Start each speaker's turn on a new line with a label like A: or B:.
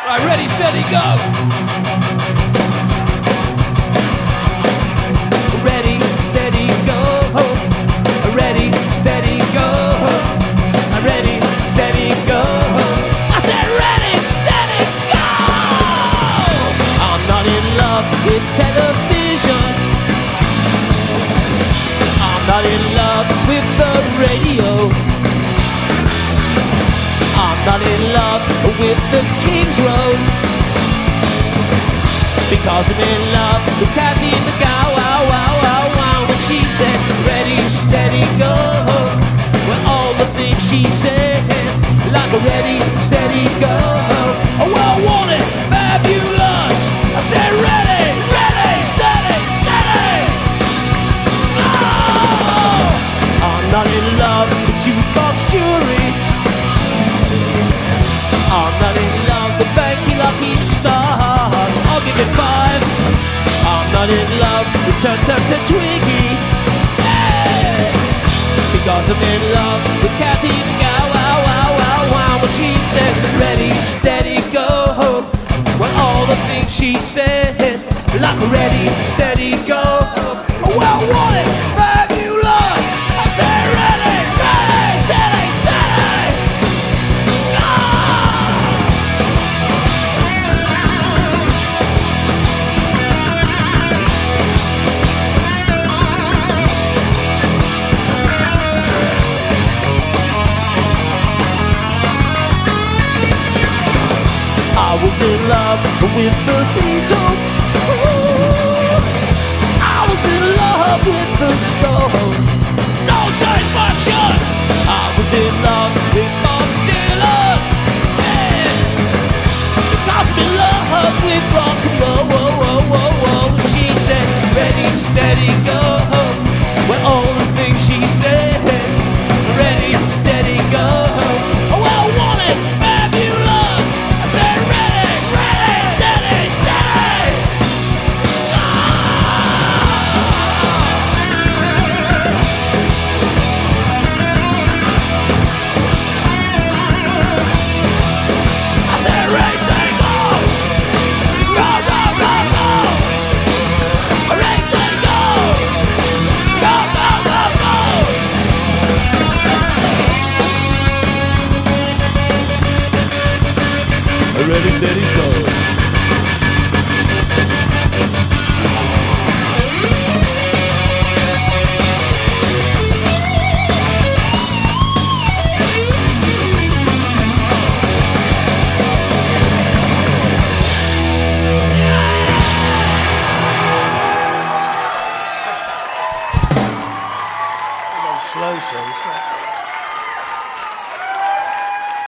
A: Right, ready, steady, go. Ready, steady, go. Ready, steady, go. Ready, steady, go. I said ready, steady, go. I'm not in love with television. I'm not in love with the radio. I'm not in love with the King's Road, because I'm in love with Kathy McGowan. Wow, wow, wow, wow. When she said, ready, steady, go. Well, all the things she said, like a ready, steady, go. Oh, well, I want it, fabulous. I said, ready, ready, steady, steady. Oh, I'm not in love with jukebox jury. I'm not in love with Banky Lucky Stars. I'll give it 5. I'm not in love with Turn to Twiggy. Hey! Because I'm in love with Kathy McGowan. Wow, wow, wow, wow. When she said, ready, steady, go. Well, all the things she said, like ready, steady, go. Oh, well, I want it, fabulous. I said, ready, ready, steady, steady. I was in love with the Beatles. Ooh, I was in love with the Stones. No satisfaction. I was in love with Bob Dylan. Yeah. Because I'm in love with rock and roll. Whoa, whoa, whoa, whoa. She said, ready, steady, go. Well, all the things she said, ready, steady, go. Oh, well, I want it, fabulous. I said, ready, ready, steady, steady. I said, ready, steady, go. Go, go, go, go. Ready, steady, go. Go, go, go, go. Ready, steady, slow.
B: Slow songs.